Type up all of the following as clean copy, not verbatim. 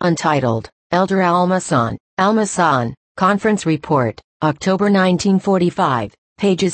Untitled, Elder Almasan, Conference Report, October 1945, pages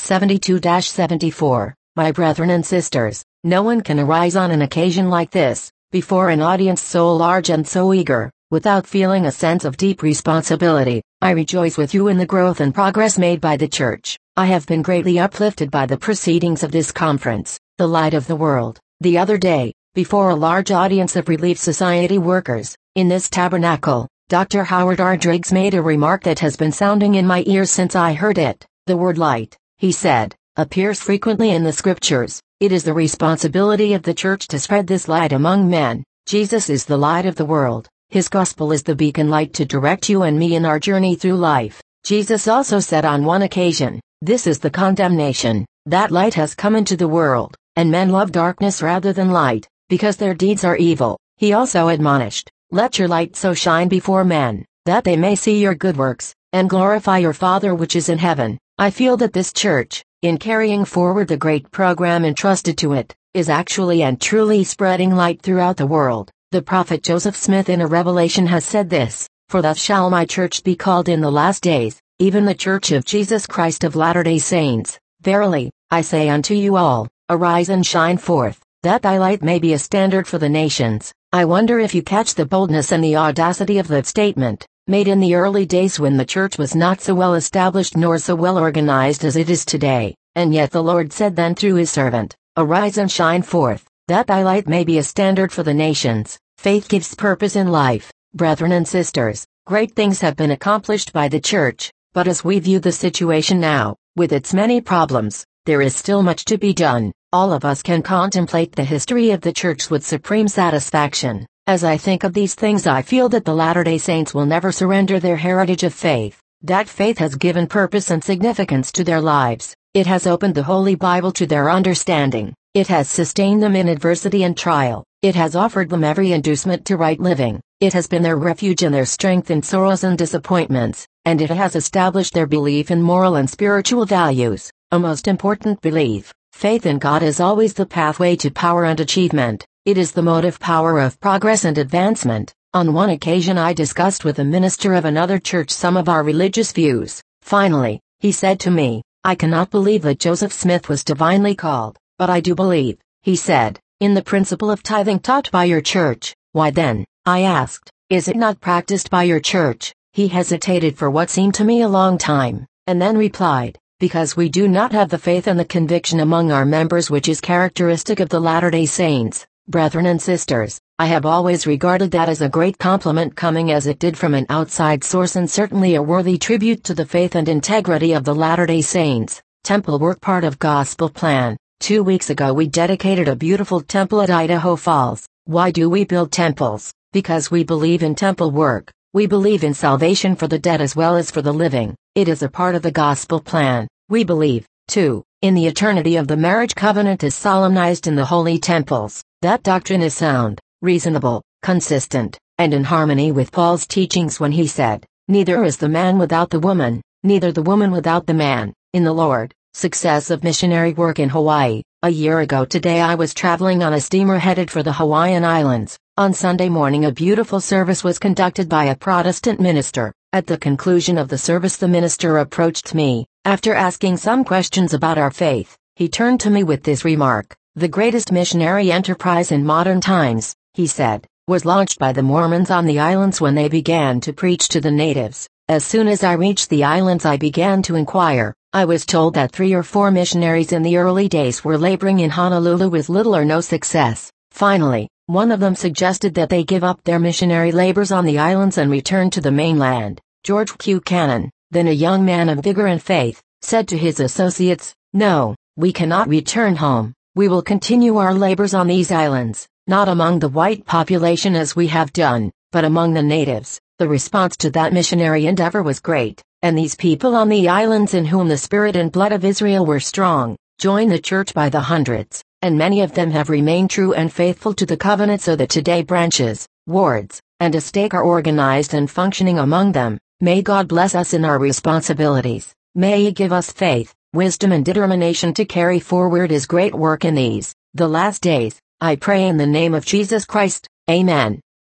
72-74. My brethren and sisters, no one can arise on an occasion like this, before an audience so large and so eager, without feeling a sense of deep responsibility. I rejoice with you in the growth and progress made by the Church. I have been greatly uplifted by the proceedings of this conference, the light of the world. The other day, before a large audience of Relief Society workers, in this tabernacle, Dr. Howard R. Driggs made a remark that has been sounding in my ears since I heard it. The word light, he said, appears frequently in the scriptures. It is the responsibility of the Church to spread this light among men. Jesus is the light of the world. His gospel is the beacon light to direct you and me in our journey through life. Jesus also said on one occasion, "This is the condemnation, that light has come into the world, and men love darkness rather than light, because their deeds are evil." He also admonished, "Let your light so shine before men, that they may see your good works, and glorify your Father which is in heaven." I feel that this Church, in carrying forward the great program entrusted to it, is actually and truly spreading light throughout the world. The prophet Joseph Smith in a revelation has said this, "For thus shall my church be called in the last days, even the Church of Jesus Christ of Latter-day Saints. Verily, I say unto you all, arise and shine forth, that thy light may be a standard for the nations." I wonder if you catch the boldness and the audacity of that statement, made in the early days when the Church was not so well established nor so well organized as it is today, and yet the Lord said then through his servant, "Arise and shine forth, that thy light may be a standard for the nations." Faith gives purpose in life. Brethren and sisters, great things have been accomplished by the Church, but as we view the situation now, with its many problems, there is still much to be done. All of us can contemplate the history of the Church with supreme satisfaction. As I think of these things, I feel that the Latter-day Saints will never surrender their heritage of faith. That faith has given purpose and significance to their lives. It has opened the Holy Bible to their understanding. It has sustained them in adversity and trial. It has offered them every inducement to right living. It has been their refuge and their strength in sorrows and disappointments, and it has established their belief in moral and spiritual values, a most important belief. Faith in God is always the pathway to power and achievement. It is the motive power of progress and advancement. On one occasion I discussed with a minister of another church some of our religious views. Finally, he said to me, "I cannot believe that Joseph Smith was divinely called, but I do believe," he said, "in the principle of tithing taught by your church." "Why then," I asked, "is it not practiced by your church?" He hesitated for what seemed to me a long time, and then replied, "Because we do not have the faith and the conviction among our members which is characteristic of the Latter-day Saints." Brethren and sisters, I have always regarded that as a great compliment coming as it did from an outside source, and certainly a worthy tribute to the faith and integrity of the Latter-day Saints. Temple work part of gospel plan. 2 weeks ago we dedicated a beautiful temple at Idaho Falls. Why do we build temples? Because we believe in temple work. We believe in salvation for the dead as well as for the living. It is a part of the gospel plan. We believe, too, in the eternity of the marriage covenant as solemnized in the holy temples. That doctrine is sound, reasonable, consistent, and in harmony with Paul's teachings when he said, "Neither is the man without the woman, neither the woman without the man, in the Lord." Success of missionary work in Hawaii. A year ago today I was traveling on a steamer headed for the Hawaiian Islands. On Sunday morning a beautiful service was conducted by a Protestant minister. At the conclusion of the service the minister approached me. After asking some questions about our faith, he turned to me with this remark, "The greatest missionary enterprise in modern times," he said, "was launched by the Mormons on the islands when they began to preach to the natives." As soon as I reached the islands I began to inquire. I was told that 3 or 4 missionaries in the early days were laboring in Honolulu with little or no success. Finally, one of them suggested that they give up their missionary labors on the islands and return to the mainland. George Q. Cannon, then a young man of vigor and faith, said to his associates, "No, we cannot return home. We will continue our labors on these islands, not among the white population as we have done, but among the natives." The response to that missionary endeavor was great, and these people on the islands, in whom the spirit and blood of Israel were strong, joined the church by the hundreds, and many of them have remained true and faithful to the covenant, so that today branches, wards, and a stake are organized and functioning among them. May God bless us in our responsibilities. May He give us faith, wisdom and determination to carry forward His great work in these, the last days. I pray in the name of Jesus Christ. Amen.